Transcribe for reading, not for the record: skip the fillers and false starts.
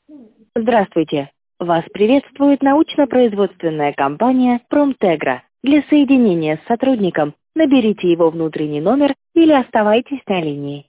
Здравствуйте! Вас приветствует научно-производственная компания «Промтегра». Для соединения с сотрудником наберите его внутренний номер или оставайтесь на линии.